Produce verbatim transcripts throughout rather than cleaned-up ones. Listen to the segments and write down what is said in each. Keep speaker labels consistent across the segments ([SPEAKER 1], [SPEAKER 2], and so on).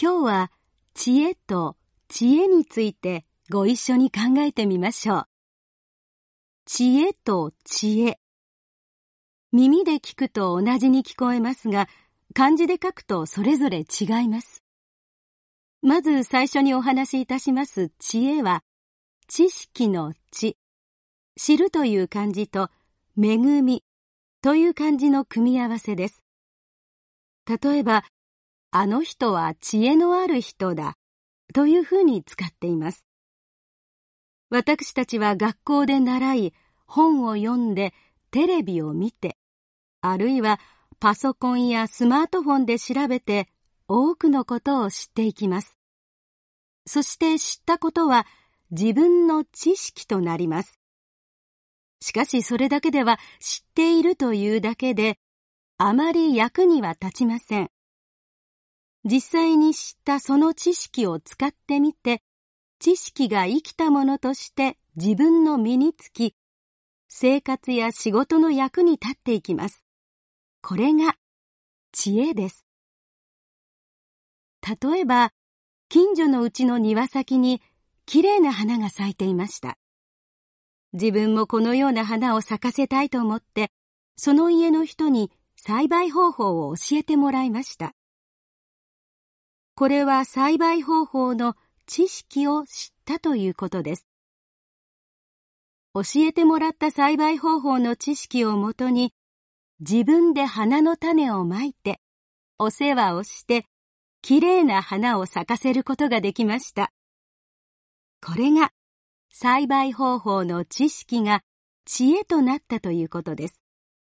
[SPEAKER 1] 今日は知恵と知恵についてご一緒に考えてみましょう。知恵と知恵。耳で聞くと同じに聞こえますが、漢字で書くとそれぞれ違います。まず最初にお話しいたします知恵は、知識の知、知るという漢字と恵みという漢字の組み合わせです。例えば、あの人は知恵のある人だというふうに使っています。私たちは学校で習い、本を読んで、テレビを見て、あるいはパソコンやスマートフォンで調べて多くのことを知っていきます。そして知ったことは自分の知識となります。しかしそれだけでは知っているというだけであまり役には立ちません。実際に知ったその知識を使ってみて、知識が生きたものとして自分の身につき、生活や仕事の役に立っていきます。これが知恵です。例えば、近所のうちの庭先にきれいな花が咲いていました。自分もこのような花を咲かせたいと思って、その家の人に栽培方法を教えてもらいました。これは栽培方法の知識を知ったということです。教えてもらった栽培方法の知識をもとに、自分で花の種をまいて、お世話をして、きれいな花を咲かせることができました。これが、栽培方法の知識が知恵となったということです。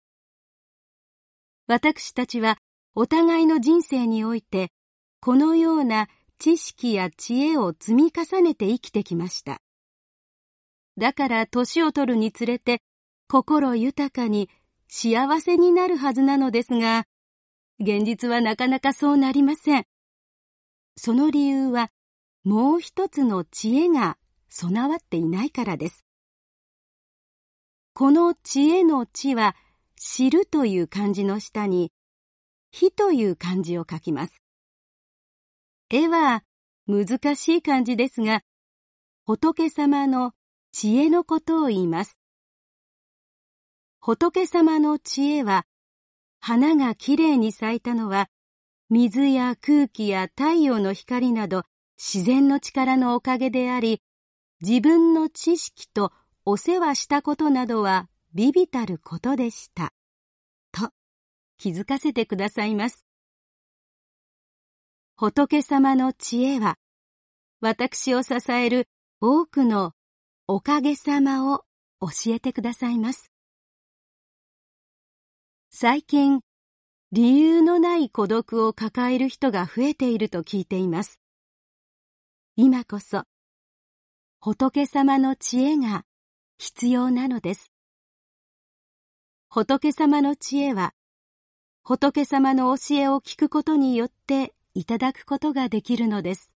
[SPEAKER 1] 私たちは、お互いの人生において、このような知識や知恵を積み重ねて生きてきました。だから年を取るにつれて心豊かに幸せになるはずなのですが、現実はなかなかそうなりません。その理由はもう一つの知恵が備わっていないからです。この知恵の知は知るという漢字の下に火という漢字を書きます。絵は難しい漢字ですが、仏様の知恵のことを言います。仏様の知恵は、花がきれいに咲いたのは、水や空気や太陽の光など自然の力のおかげであり、自分の知識とお世話したことなどは微々たることでした。と気づかせてくださいます。仏様の知恵は、私を支える多くのおかげさまを教えてくださいます。最近、理由のない孤独を抱える人が増えていると聞いています。今こそ、仏様の知恵が必要なのです。仏様の知恵は、仏様の教えを聞くことによっていただくことができるのです。